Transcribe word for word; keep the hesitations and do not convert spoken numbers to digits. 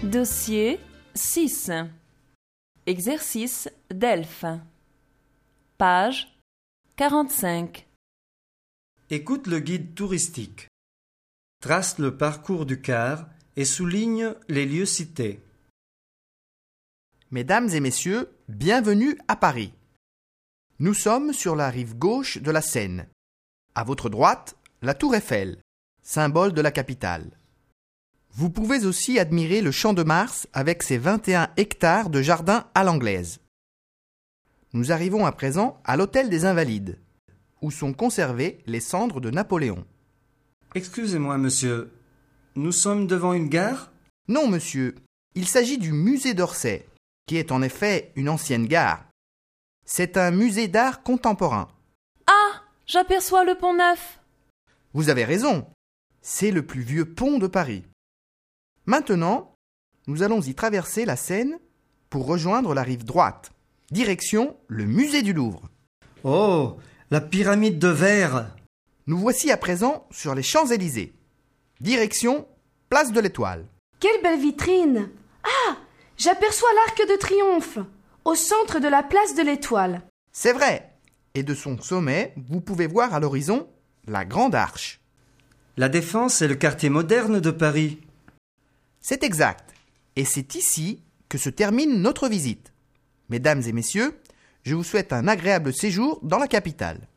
Dossier six. Exercice Delphes. Page quarante-cinq. Écoute le guide touristique. Trace le parcours du car et souligne les lieux cités. Mesdames et messieurs, bienvenue à Paris. Nous sommes sur la rive gauche de la Seine. À votre droite, la Tour Eiffel, symbole de la capitale. Vous pouvez aussi admirer le Champ de Mars avec ses vingt et un hectares de jardin à l'anglaise. Nous arrivons à présent à l'Hôtel des Invalides, où sont conservées les cendres de Napoléon. Excusez-moi, monsieur. Nous sommes devant une gare ? Non, monsieur, il s'agit du musée d'Orsay, qui est en effet une ancienne gare. C'est un musée d'art contemporain. Ah, j'aperçois le Pont Neuf. Vous avez raison, c'est le plus vieux pont de Paris. Maintenant, nous allons y traverser la Seine pour rejoindre la rive droite. Direction le musée du Louvre. Oh, la pyramide de verre! Nous voici à présent sur les Champs-Élysées. Direction place de l'Étoile. Quelle belle vitrine! Ah! J'aperçois l'Arc de Triomphe, au centre de la place de l'Étoile. C'est vrai. Et de son sommet, vous pouvez voir à l'horizon la Grande Arche. La Défense est le quartier moderne de Paris. C'est exact. Et c'est ici que se termine notre visite. Mesdames et messieurs, je vous souhaite un agréable séjour dans la capitale.